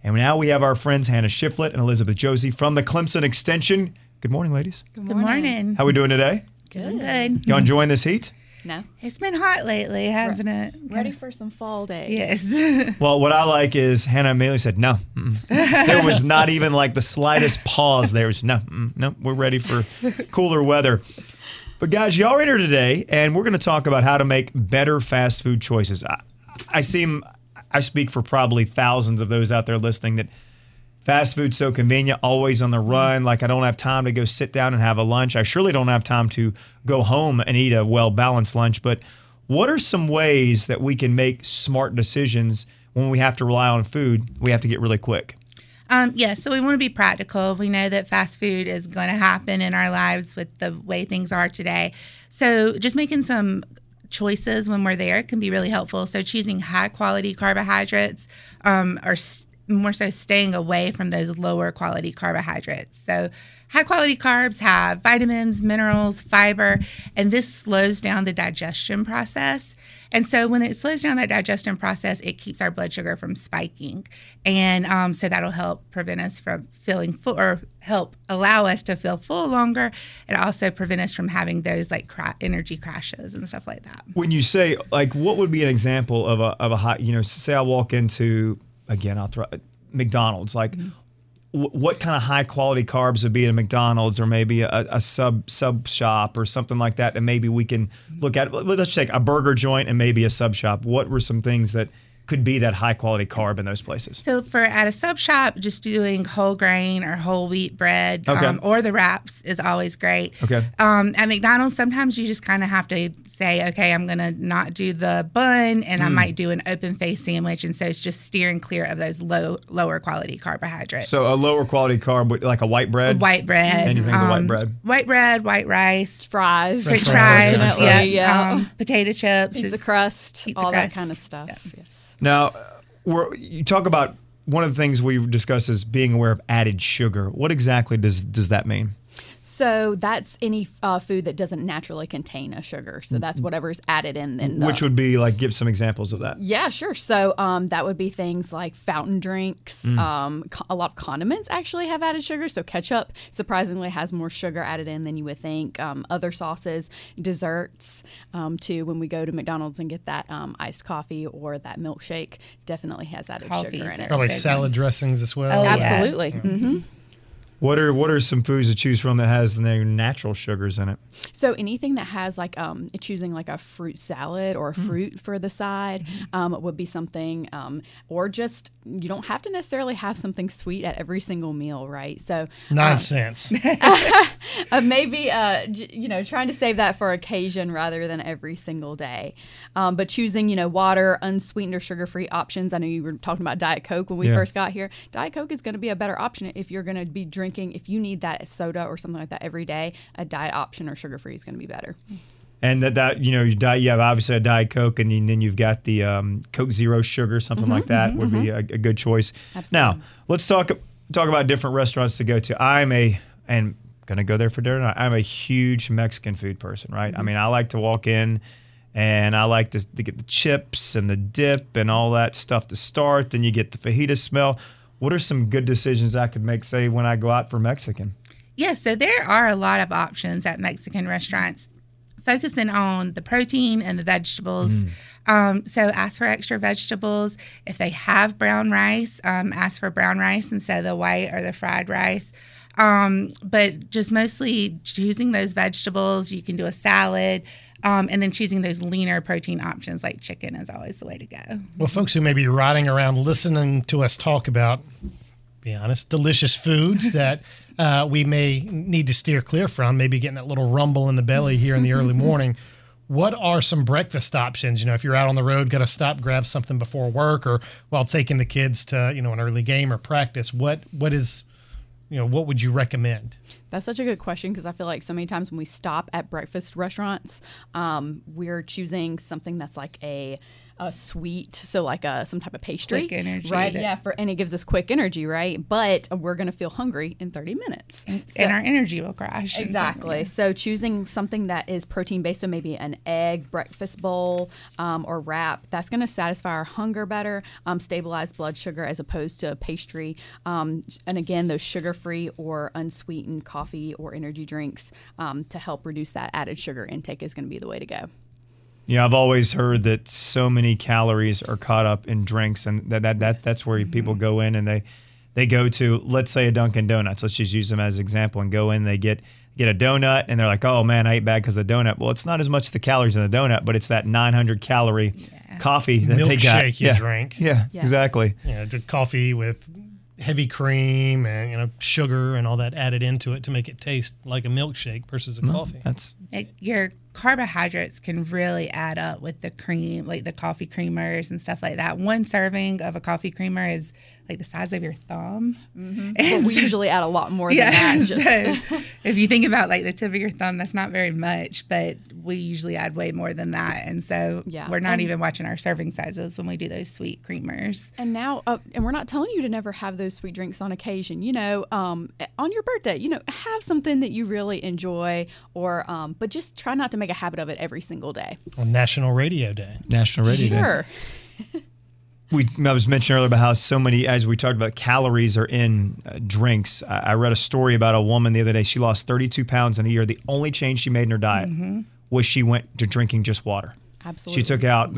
And now we have our friends Hannah Shiflett and Elizabeth Josie from the Clemson Extension. Good morning, ladies. Good morning. How are we doing today? Good. Y'all enjoying this heat? No. It's been hot lately, hasn't it? Ready for some fall days. Yes. Well, what I like is Hannah immediately said, no. There was not even like the slightest pause. There was no, we're ready for cooler weather. But guys, y'all are here today, and we're going to talk about how to make better fast food choices. I speak for probably thousands of those out there listening that fast food's so convenient, always on the run. Like I don't have time to go sit down and have a lunch. I surely don't have time to go home and eat a well-balanced lunch. But what are some ways that we can make smart decisions when we have to rely on food? We have to get really quick. So we want to be practical. We know that fast food is going to happen in our lives with the way things are today. So just making some choices when we're there can be really helpful. So choosing high quality carbohydrates or more so staying away from those lower quality carbohydrates. So high quality carbs have vitamins, minerals, fiber, and this slows down the digestion process. And so when it slows down that digestion process, it keeps our blood sugar from spiking. And so that'll help prevent us from feeling full or help allow us to feel full longer. And also prevent us from having those like energy crashes and stuff like that. When you say, like, what would be an example of a high, say I walk into, again, I'll throw McDonald's, like what kind of high quality carbs would be at a McDonald's or maybe a sub shop or something like that, and maybe we can look at, let's take a burger joint and maybe a sub shop. What were some things that could be that high quality carb in those places? So at a sub shop, just doing whole grain or whole wheat bread or the wraps is always great. Okay. At McDonald's, sometimes you just kind of have to say, okay, I'm going to not do the bun and I might do an open face sandwich. And so it's just steering clear of those lower quality carbohydrates. So a lower quality carb, like a white bread? White bread. Anything but white bread? White bread, white rice. Fries. French fries. Yeah. Potato chips. Pizza crust. All that kind of stuff. Yeah. Yes. Now, you talk about one of the things we discuss is being aware of added sugar. What exactly does that mean? So that's any food that doesn't naturally contain a sugar. So that's whatever's added in. Which would be like, give some examples of that. Yeah, sure. So that would be things like fountain drinks. A lot of condiments actually have added sugar. So ketchup surprisingly has more sugar added in than you would think. Other sauces, desserts, too. When we go to McDonald's and get that iced coffee or that milkshake, definitely has added sugar in it. Probably salad dressings as well. Oh, yeah. Absolutely. Mm-hmm. What are some foods to choose from that has their natural sugars in it? So anything that has like choosing like a fruit salad or a fruit for the side would be something, or just you don't have to necessarily have something sweet at every single meal, right? So nonsense. Maybe trying to save that for occasion rather than every single day. But choosing water, unsweetened or sugar-free options. I know you were talking about Diet Coke when we first got here. Diet Coke is going to be a better option if you're going to be drinking. If you need that soda or something like that every day, a diet option or sugar-free is going to be better. And you have obviously a Diet Coke, and then you've got the Coke Zero Sugar, something like that would be a good choice. Absolutely. Now, let's talk about different restaurants to go to. I'm going to go there for dinner. I'm a huge Mexican food person, right? I mean, I like to walk in and I like to get the chips and the dip and all that stuff to start. Then you get the fajita smell. What are some good decisions I could make, say, when I go out for Mexican? Yeah, so there are a lot of options at Mexican restaurants, focusing on the protein and the vegetables. So ask for extra vegetables. If they have brown rice, ask for brown rice instead of the white or the fried rice. But just mostly choosing those vegetables. You can do a salad. And then choosing those leaner protein options like chicken is always the way to go. Well, folks who may be riding around listening to us talk about, be honest, delicious foods that we may need to steer clear from, maybe getting that little rumble in the belly here in the early morning. What are some breakfast options? If you're out on the road, got to stop, grab something before work or while taking the kids to, an early game or practice. What would you recommend? That's such a good question because I feel like so many times when we stop at breakfast restaurants, we're choosing something that's like a sweet, so like some type of pastry. Quick energy. Right, yeah, and it gives us quick energy, right? But we're going to feel hungry in 30 minutes. And our energy will crash. Exactly. So choosing something that is protein-based, so maybe an egg breakfast bowl or wrap, that's going to satisfy our hunger better, stabilize blood sugar as opposed to a pastry. And again, those sugar-free or unsweetened coffee or energy drinks to help reduce that added sugar intake is going to be the way to go. Yeah, I've always heard that so many calories are caught up in drinks, and that's where people go in and they go to, let's say, a Dunkin' Donuts. Let's just use them as an example and go in. They get a donut and they're like, oh man, I ate bad because of the donut. Well, it's not as much the calories in the donut, but it's that 900 calorie coffee that they got. Milkshake you drank. Yeah, Yes. exactly. The coffee with heavy cream and sugar and all that added into it to make it taste like a milkshake versus a coffee. Your carbohydrates can really add up with the cream, like the coffee creamers and stuff like that. One serving of a coffee creamer is like the size of your thumb. Mm-hmm. But we usually add a lot more than that. So if you think about like the tip of your thumb, that's not very much, but we usually add way more than that. And so we're not even watching our serving sizes when we do those sweet creamers. And now, and we're not telling you to never have those sweet drinks on occasion. On your birthday, have something that you really enjoy, or but just try not to make a habit of it every single day. On National Radio Day. National Radio Day. Sure. I was mentioning earlier about how so many, as we talked about, calories are in drinks. I read a story about a woman the other day. She lost 32 pounds in a year. The only change she made in her diet was she went to drinking just water. Absolutely. She took out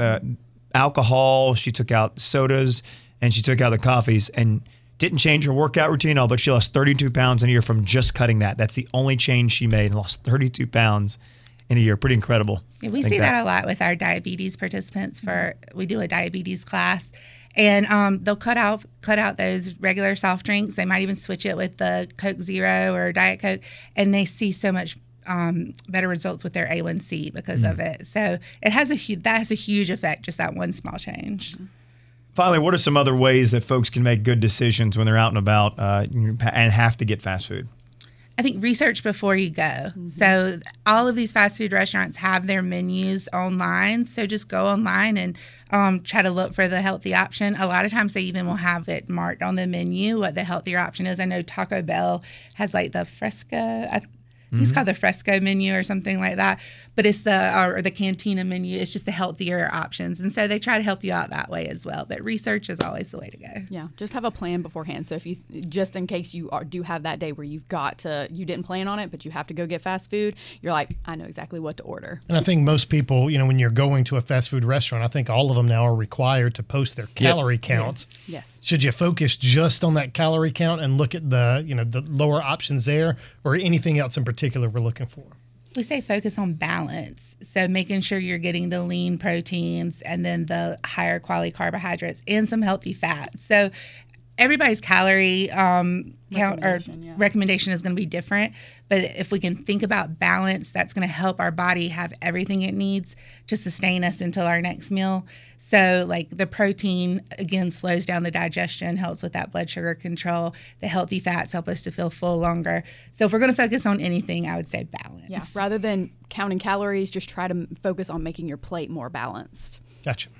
alcohol, she took out sodas, and she took out the coffees, and didn't change her workout routine at all, but she lost 32 pounds in a year from just cutting that. That's the only change she made, and lost 32 pounds in a year. Pretty incredible. Yeah, we see that a lot with our diabetes participants. We do a diabetes class, and they'll cut out those regular soft drinks. They might even switch it with the Coke Zero or Diet Coke, and they see so much better results with their A1C because of it. So that has a huge effect, just that one small change. Finally, what are some other ways that folks can make good decisions when they're out and about and have to get fast food? I think research before you go. Mm-hmm. So all of these fast food restaurants have their menus online. So just go online and try to look for the healthy option. A lot of times they even will have it marked on the menu what the healthier option is. I know Taco Bell has like the Fresco. It's called the Fresco menu or something like that, but it's the Cantina menu. It's just the healthier options, and so they try to help you out that way as well. But research is always the way to go. Yeah, just have a plan beforehand. So if you, just in case you do have that day where you didn't plan on it, but you have to go get fast food, you're like, I know exactly what to order. And I think most people, when you're going to a fast food restaurant, I think all of them now are required to post their calorie counts. Yes. Should you focus just on that calorie count and look at the lower options there, or anything else in particular we're looking for? We say focus on balance. So making sure you're getting the lean proteins and then the higher quality carbohydrates and some healthy fats. So everybody's calorie count or recommendation is going to be different. But if we can think about balance, that's going to help our body have everything it needs to sustain us until our next meal. So like the protein, again, slows down the digestion, helps with that blood sugar control. The healthy fats help us to feel full longer. So if we're going to focus on anything, I would say balance. Yeah, rather than counting calories, just try to focus on making your plate more balanced. Gotcha.